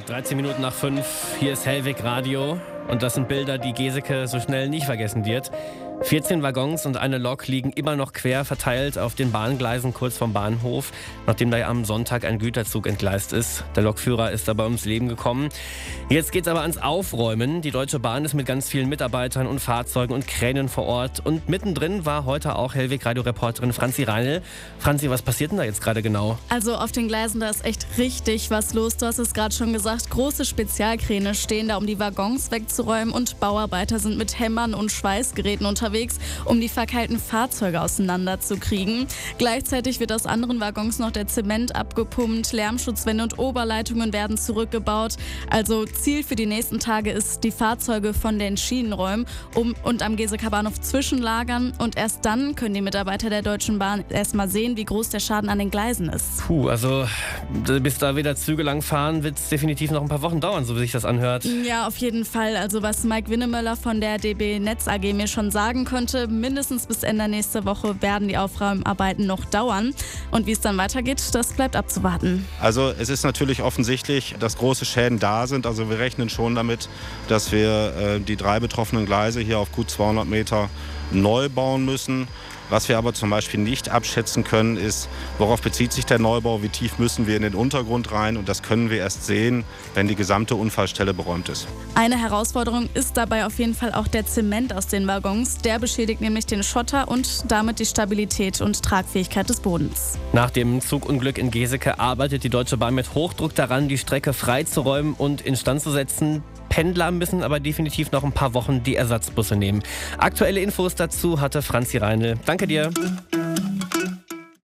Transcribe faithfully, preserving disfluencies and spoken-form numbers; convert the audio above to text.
dreizehn Minuten nach fünf, hier ist Hellweg Radio und das sind Bilder, die Geseke so schnell nicht vergessen wird. vierzehn Waggons und eine Lok liegen immer noch quer verteilt auf den Bahngleisen kurz vom Bahnhof, nachdem da am Sonntag ein Güterzug entgleist ist. Der Lokführer ist dabei ums Leben gekommen. Jetzt geht's aber ans Aufräumen. Die Deutsche Bahn ist mit ganz vielen Mitarbeitern und Fahrzeugen und Kränen vor Ort. Und mittendrin war heute auch Hellweg-Radio-Reporterin Franzi Reinl. Franzi, was passiert denn da jetzt gerade genau? Also auf den Gleisen, da ist echt richtig was los. Du hast es gerade schon gesagt, große Spezialkräne stehen da, um die Waggons wegzuräumen, und Bauarbeiter sind mit Hämmern und Schweißgeräten unterwegs, um die verkeilten Fahrzeuge auseinanderzukriegen. Gleichzeitig wird aus anderen Waggons noch der Zement abgepumpt, Lärmschutzwände und Oberleitungen werden zurückgebaut. Also Ziel für die nächsten Tage ist, die Fahrzeuge von den Schienen räumen um, und am Geseker Bahnhof zwischenlagern. Und erst dann können die Mitarbeiter der Deutschen Bahn erst mal sehen, wie groß der Schaden an den Gleisen ist. Puh, also bis da wieder Züge lang fahren, wird es definitiv noch ein paar Wochen dauern, so wie sich das anhört. Ja, auf jeden Fall. Also was Mike Winnemöller von der D B Netz A G mir schon sagen konnte, mindestens bis Ende nächste Woche werden die Aufräumarbeiten noch dauern. Und wie es dann weitergeht, das bleibt abzuwarten. Also es ist natürlich offensichtlich, dass große Schäden da sind. Also wir rechnen schon damit, dass wir äh, die drei betroffenen Gleise hier auf gut zweihundert Meter neu bauen müssen. Was wir aber zum Beispiel nicht abschätzen können, ist, worauf bezieht sich der Neubau, wie tief müssen wir in den Untergrund rein, und das können wir erst sehen, wenn die gesamte Unfallstelle beräumt ist. Eine Herausforderung ist dabei auf jeden Fall auch der Zement aus den Waggons. Der beschädigt nämlich den Schotter und damit die Stabilität und Tragfähigkeit des Bodens. Nach dem Zugunglück in Geseke arbeitet die Deutsche Bahn mit Hochdruck daran, die Strecke freizuräumen und instand zu setzen. Pendler müssen aber definitiv noch ein paar Wochen die Ersatzbusse nehmen. Aktuelle Infos dazu hatte Franzi Reinl. Danke dir.